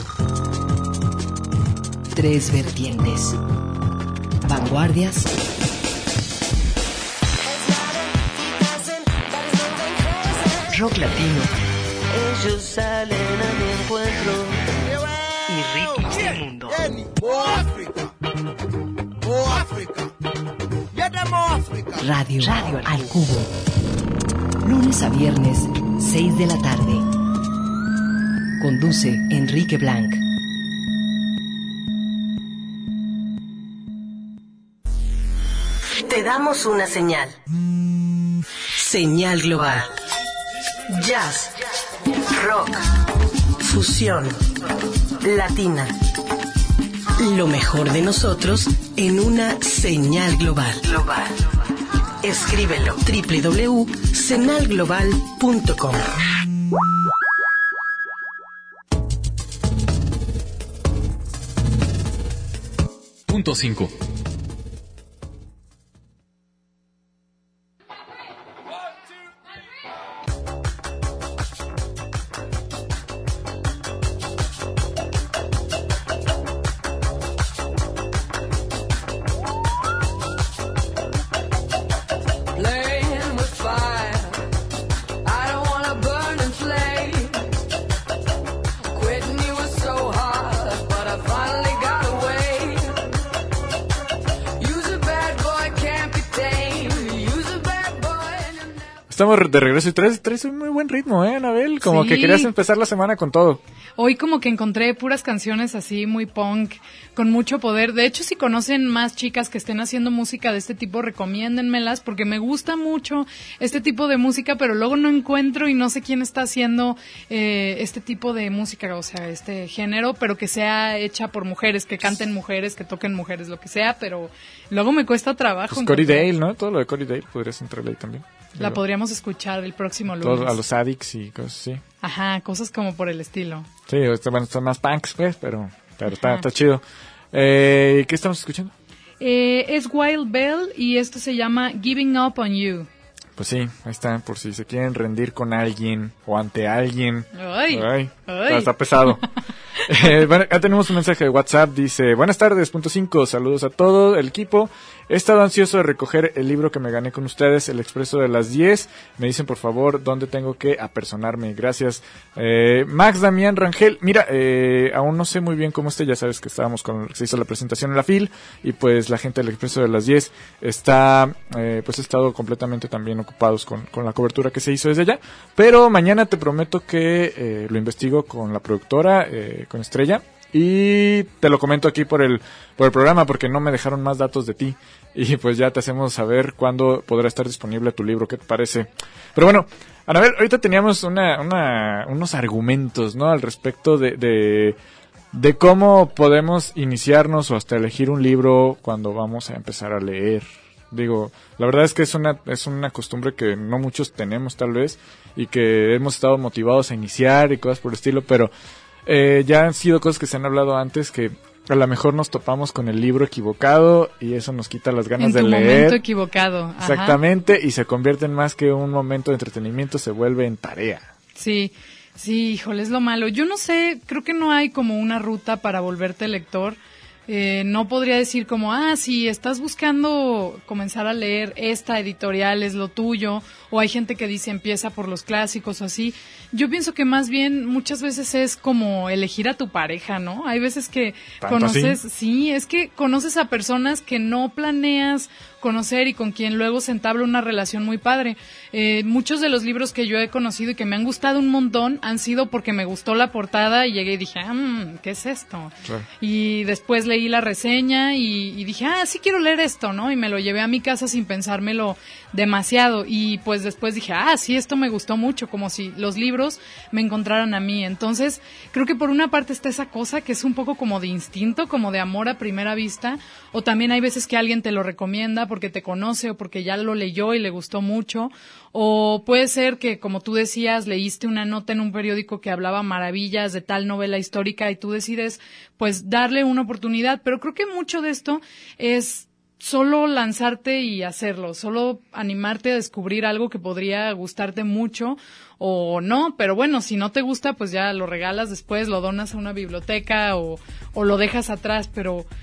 3 vertientes. Vanguardias. Rock latino.
Ellos salen a mi encuentro.
Y ritmos del mundo. Radio al Cubo. Lunes a viernes, 6 de la tarde. Conduce Enrique Blanc.
Te damos una señal. Señal global. Jazz, rock, fusión, latina. Lo mejor de nosotros en una señal global. Escríbelo www.señalglobal.com.
Punto 5.
Estamos de regreso y traes un muy buen ritmo, Anabel? Como que querías empezar la semana con todo.
Hoy como que encontré puras canciones así muy punk, con mucho poder. De hecho, si conocen más chicas que estén haciendo música de este tipo, recomiéndenmelas, porque me gusta mucho este tipo de música, pero luego no encuentro y no sé quién está haciendo este tipo de música, o sea, este género, pero que sea hecha por mujeres, que canten mujeres, que toquen mujeres, lo que sea, pero luego me cuesta trabajo.
Pues Cory Dale, ¿no? Todo lo de Cory Dale podrías entrarle ahí también.
La podríamos escuchar el próximo lunes.
A los Addicts y cosas así.
Ajá, cosas como por el estilo.
Sí, bueno, son más punks, pues, pero está chido. ¿Qué estamos escuchando?
Es Wild Bell y esto se llama Giving Up on You.
Pues sí, ahí está, por si se quieren rendir con alguien o ante alguien.
Ay.
Está pesado. Bueno, acá tenemos un mensaje de WhatsApp, dice: buenas tardes, punto 5, saludos a todo el equipo. He estado ansioso de recoger el libro que me gané con ustedes, El Expreso de las 10. Me dicen, por favor, dónde tengo que apersonarme. Gracias. Max Damián Rangel. Mira, aún no sé muy bien cómo ya sabes que se hizo la presentación en la FIL, y pues la gente del Expreso de las 10 está, pues ha estado completamente también ocupados con la cobertura que se hizo desde allá. Pero mañana te prometo que lo investigo con la productora, con Estrella, y te lo comento aquí por el programa, porque no me dejaron más datos de ti, y pues ya te hacemos saber cuándo podrá estar disponible tu libro. ¿Qué te parece? Pero bueno, Anabel, ahorita teníamos unos argumentos, ¿no?, al respecto de cómo podemos iniciarnos o hasta elegir un libro cuando vamos a empezar a leer. Digo, la verdad es que es una costumbre que no muchos tenemos, tal vez, y que hemos estado motivados a iniciar y cosas por el estilo, pero ya han sido cosas que se han hablado antes, que a lo mejor nos topamos con el libro equivocado y eso nos quita las ganas de leer. En tu
momento equivocado.
Exactamente, ajá. Y se convierte en más que un momento de entretenimiento, se vuelve en tarea.
Sí, híjole, es lo malo. Yo no sé, creo que no hay como una ruta para volverte lector. No podría decir como, si estás buscando comenzar a leer, esta editorial es lo tuyo, o hay gente que dice empieza por los clásicos o así. Yo pienso que más bien muchas veces es como elegir a tu pareja, ¿no? Hay veces que conoces, sí, es que conoces a personas que no planeas conocer y con quien luego se entabla una relación muy padre. Muchos de los libros que yo he conocido y que me han gustado un montón han sido porque me gustó la portada y llegué y dije, ¿qué es esto? Claro. Y después leí la reseña y dije, sí quiero leer esto, ¿no? Y me lo llevé a mi casa sin pensármelo demasiado, y pues después dije, sí, esto me gustó mucho, como si los libros me encontraran a mí. Entonces, creo que por una parte está esa cosa que es un poco como de instinto, como de amor a primera vista, o también hay veces que alguien te lo recomienda porque te conoce o porque ya lo leyó y le gustó mucho, o puede ser que, como tú decías, leíste una nota en un periódico que hablaba maravillas de tal novela histórica y tú decides pues darle una oportunidad, pero creo que mucho de esto es solo lanzarte y hacerlo, solo animarte a descubrir algo que podría gustarte mucho o no, pero bueno, si no te gusta, pues ya lo regalas después, lo donas a una biblioteca o lo dejas atrás, pero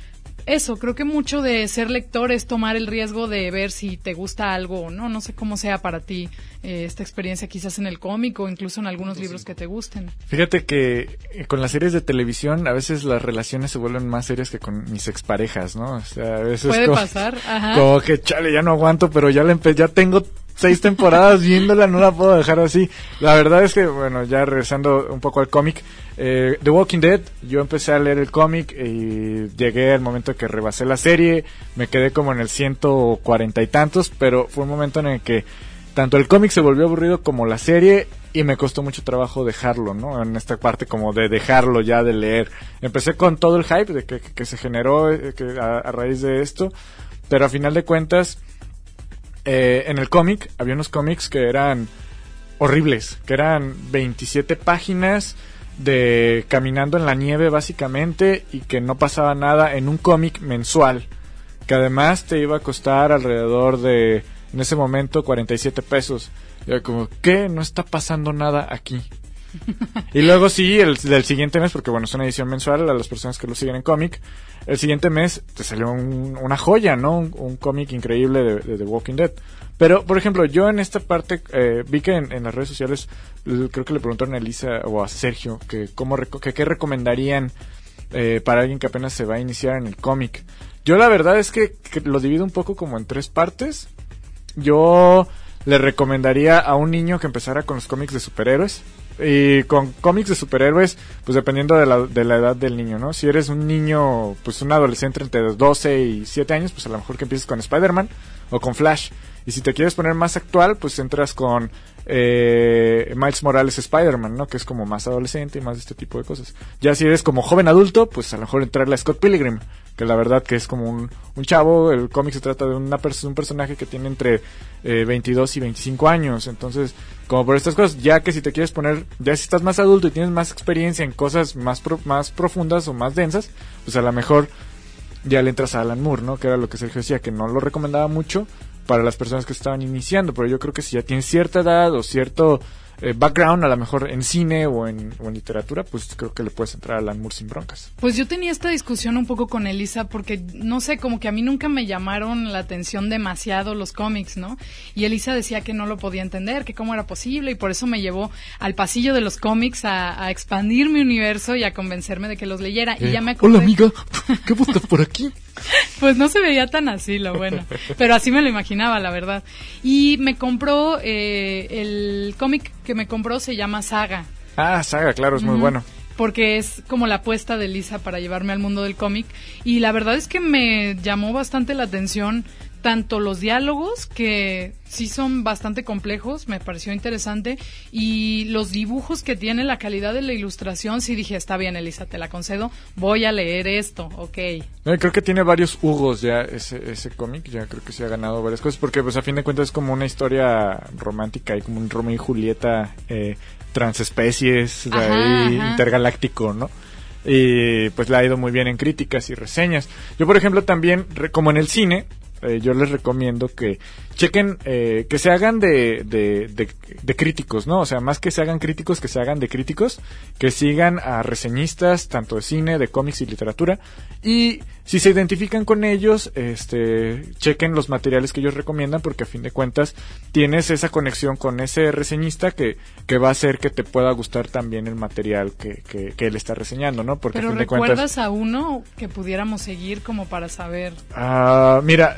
eso, creo que mucho de ser lector es tomar el riesgo de ver si te gusta algo o no. No sé cómo sea para ti esta experiencia quizás en el cómic o incluso en algunos libros que te gusten.
Fíjate que con las series de televisión a veces las relaciones se vuelven más serias que con mis exparejas, ¿no? O sea, a veces
puede pasar, ajá.
Como que chale, ya no aguanto, pero ya tengo 6 temporadas viéndola, no la puedo dejar así. La verdad es que, bueno, ya regresando un poco al cómic, The Walking Dead, yo empecé a leer el cómic y llegué al momento que rebasé la serie, me quedé como en el 140 y tantos, pero fue un momento en el que tanto el cómic se volvió aburrido como la serie y me costó mucho trabajo dejarlo, ¿no? En esta parte como de dejarlo ya de leer. Empecé con todo el hype de que se generó a raíz de esto, pero a final de cuentas en el cómic había unos cómics que eran horribles, que eran 27 páginas de caminando en la nieve básicamente y que no pasaba nada en un cómic mensual, que además te iba a costar alrededor de, en ese momento, 47 pesos. Y era como, ¿qué? No está pasando nada aquí. Y luego sí, el del siguiente mes, porque bueno, es una edición mensual a las personas que lo siguen en cómic, el siguiente mes te salió una joya, ¿no? Un cómic increíble de The Walking Dead. Pero, por ejemplo, yo en esta parte vi que en las redes sociales, creo que le preguntaron a Elisa o a Sergio que qué recomendarían para alguien que apenas se va a iniciar en el cómic. Yo la verdad es que lo divido un poco como en 3 partes. Yo le recomendaría a un niño que empezara con los cómics de superhéroes. Y con cómics de superhéroes, pues dependiendo de la edad del niño, ¿no? Si eres un niño, pues un adolescente entre 12 y 7 años, pues a lo mejor que empieces con Spider-Man o con Flash. Y si te quieres poner más actual, pues entras con Miles Morales Spider-Man, ¿no? Que es como más adolescente y más de este tipo de cosas. Ya si eres como joven adulto, pues a lo mejor entrarle a Scott Pilgrim, que la verdad que es como un chavo. El cómic se trata de un personaje que tiene entre 22 y 25 años. Entonces, como por estas cosas, ya que si te quieres poner, ya si estás más adulto y tienes más experiencia en cosas más profundas o más densas, pues a lo mejor ya le entras a Alan Moore, ¿no? Que era lo que Sergio decía, que no lo recomendaba mucho para las personas que estaban iniciando, pero yo creo que si ya tienes cierta edad o cierto background, a lo mejor en cine o en literatura, pues creo que le puedes entrar a Alan Moore sin broncas.
Pues yo tenía esta discusión un poco con Elisa porque, no sé, como que a mí nunca me llamaron la atención demasiado los cómics, ¿no? Y Elisa decía que no lo podía entender, que cómo era posible, y por eso me llevó al pasillo de los cómics a expandir mi universo y a convencerme de que los leyera. Y ya me acordé.
Hola amiga, ¿qué buscas por aquí?
Pues no se veía tan así, lo bueno, pero así me lo imaginaba, la verdad. Y me compró, el cómic que me compró se llama Saga.
Ah, Saga, claro, es muy bueno.
Porque es como la apuesta de Lisa para llevarme al mundo del cómic. Y la verdad es que me llamó bastante la atención tanto los diálogos, que sí son bastante complejos, me pareció interesante, y los dibujos que tiene, la calidad de la ilustración. Sí dije, está bien, Elisa, te la concedo, voy a leer esto, ok.
Creo que tiene varios Hugos ya ese cómic, ya creo que se ha ganado varias cosas, porque pues a fin de cuentas es como una historia romántica y como un Romeo y Julieta transespecies, intergaláctico, ¿no? Y pues le ha ido muy bien en críticas y reseñas. Yo, por ejemplo, también, como en el cine, yo les recomiendo que chequen, que se hagan de críticos, ¿no? O sea, más que se hagan críticos, que se hagan de críticos, que sigan a reseñistas, tanto de cine, de cómics y literatura, y si se identifican con ellos, chequen los materiales que ellos recomiendan, porque a fin de cuentas tienes esa conexión con ese reseñista que va a hacer que te pueda gustar también el material que él está reseñando, ¿no? Porque
pero
a fin de
¿recuerdas
cuentas,
a uno que pudiéramos seguir como para saber?
Mira,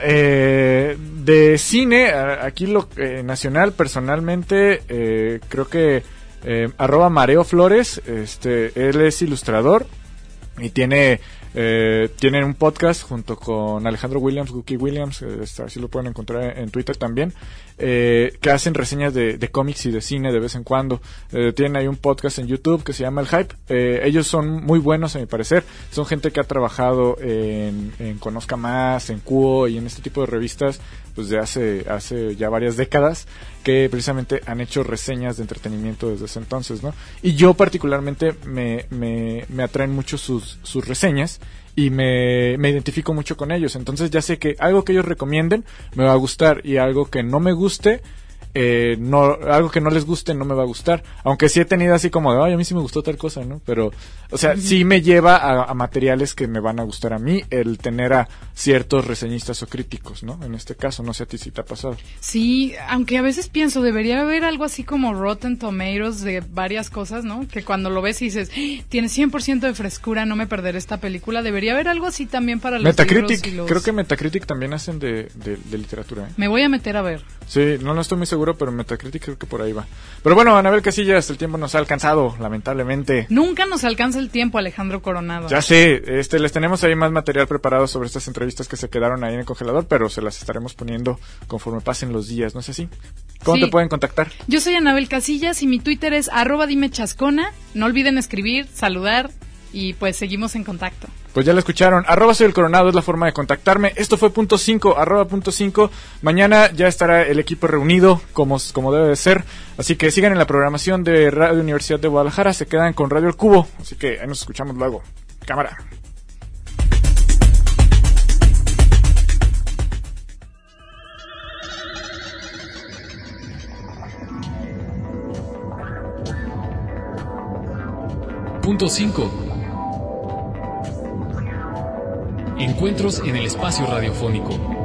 de cine, aquí nacional, personalmente, creo que @Mareo Flores, él es ilustrador y tienen un podcast junto con Alejandro Williams, Guki Williams, así lo pueden encontrar en Twitter también, que hacen reseñas de cómics y de cine de vez en cuando. Tienen ahí un podcast en YouTube que se llama El Hype. Ellos son muy buenos, a mi parecer. Son gente que ha trabajado en Conozca Más, en Cuo y en este tipo de revistas pues de hace ya varias décadas, que precisamente han hecho reseñas de entretenimiento desde ese entonces, ¿no? Y yo particularmente me atraen mucho sus reseñas y me identifico mucho con ellos. Entonces ya sé que algo que ellos recomienden me va a gustar, y algo que no me guste no, algo que no les guste no me va a gustar, aunque sí he tenido así como de, ay, a mí sí me gustó tal cosa, ¿no? Pero, o sea, sí me lleva a materiales que me van a gustar a mí el tener a ciertos reseñistas o críticos, ¿no? En este caso, no sé a ti si te ha pasado.
Sí, aunque a veces pienso, debería haber algo así como Rotten Tomatoes de varias cosas, ¿no? Que cuando lo ves y dices, tiene 100% de frescura, no me perderé esta película. Debería haber algo así también para los
Metacritic,
libros y
creo que Metacritic también hacen de literatura, ¿eh?
Me voy a meter a ver.
Sí, no estoy muy seguro, pero Metacritic creo que por ahí va. Pero bueno, Anabel Casillas, el tiempo nos ha alcanzado, lamentablemente.
Nunca nos alcanza el tiempo, Alejandro Coronado.
Ya sé, les tenemos ahí más material preparado sobre estas entrevistas que se quedaron ahí en el congelador, pero se las estaremos poniendo conforme pasen los días, ¿no es así? ¿Cómo te pueden contactar?
Yo soy Anabel Casillas y mi Twitter es @dimechascona. No olviden escribir, saludar y pues seguimos en contacto.
Pues ya lo escucharon, @soy el Coronado es la forma de contactarme. Esto fue Punto 5, @punto5. Mañana ya estará el equipo reunido como debe de ser. Así que sigan en la programación de Radio Universidad de Guadalajara. Se quedan con Radio El Cubo. Así que ahí nos escuchamos luego. Cámara.
Punto 5. Encuentros en el espacio radiofónico.